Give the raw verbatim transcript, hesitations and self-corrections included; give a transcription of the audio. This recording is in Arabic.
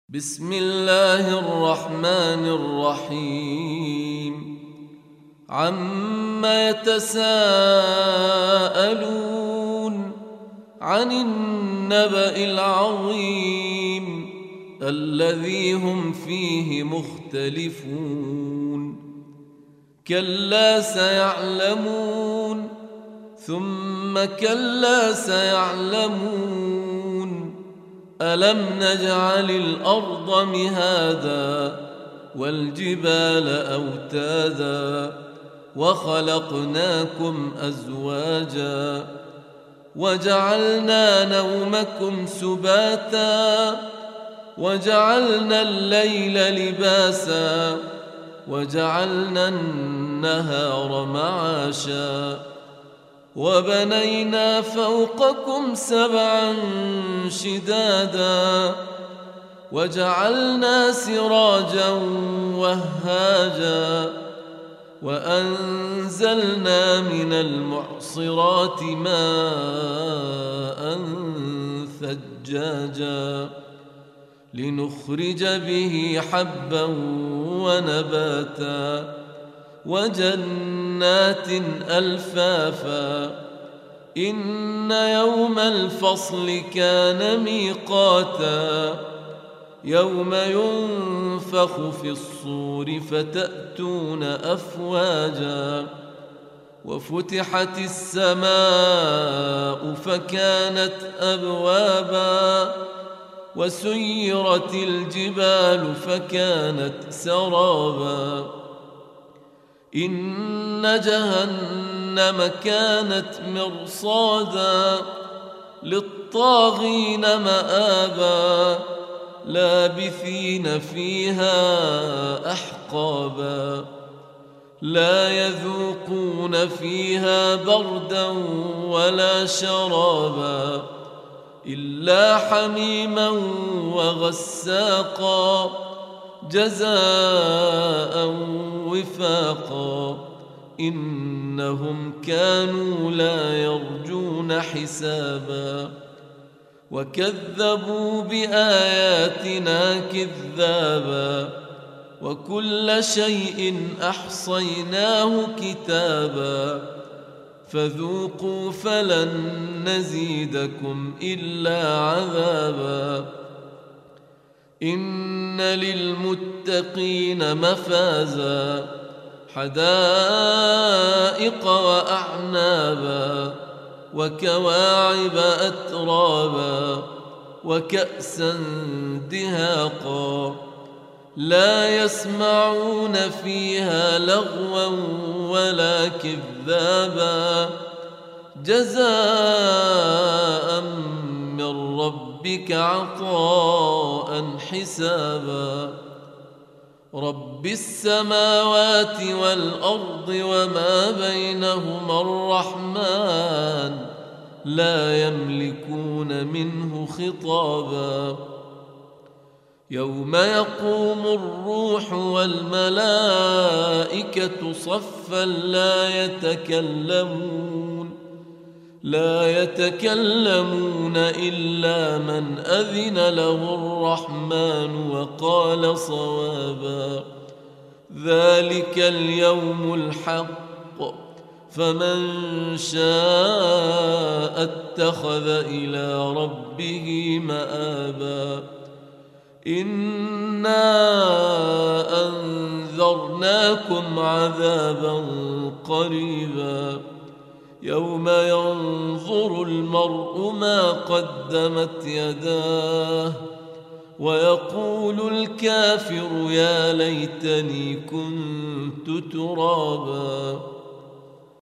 بسم الله الرحمن الرحيم عما يتساءلون عن النبأ العظيم الذي هم فيه مختلفون كلا سيعلمون ثم كلا سيعلمون ألم نجعل الأرض مهادا والجبال أوتادا وخلقناكم أزواجا وجعلنا نومكم سباتا وجعلنا الليل لباسا وجعلنا النهار معاشا وبنينا فوقكم سبعا شدادا وجعلنا سراجا وهاجا وأنزلنا من المعصرات ماء ثجاجا لنخرج به حبا ونباتا وجنات ألفافا إن يوم الفصل كان ميقاتا يوم ينفخ في الصور فتأتون أفواجا وفتحت السماء فكانت أبوابا وسيرت الجبال فكانت سرابا إن جهنم كانت مرصادا للطاغين مآبا لابثين فيها أحقابا لا يذوقون فيها بردا ولا شرابا إلا حميما وغساقا جزاء وفاقا إنهم كانوا لا يرجون حسابا وكذبوا بآياتنا كذابا وكل شيء أحصيناه كتابا فذوقوا فلن نزيدكم إلا عذابا إن للمتقين مفازا حدائق وأعنابا وكواعب أترابا وكأسا دهاقا لا يسمعون فيها لغوا ولا كذابا جزاء من ربك عطاء حسابا رب السماوات والأرض وما بينهما الرحمن لا يملكون منه خطابا يوم يقوم الروح والملائكة صفا لا يتكلمون لا يتكلمون إلا من أذن له الرحمن وقال صوابا ذلك اليوم الحق فمن شاء اتخذ إلى ربه مآبا إنا أنذرناكم عذابا قريبا يوم ينظر المرء ما قدمت يداه ويقول الكافر يا ليتني كنت ترابا.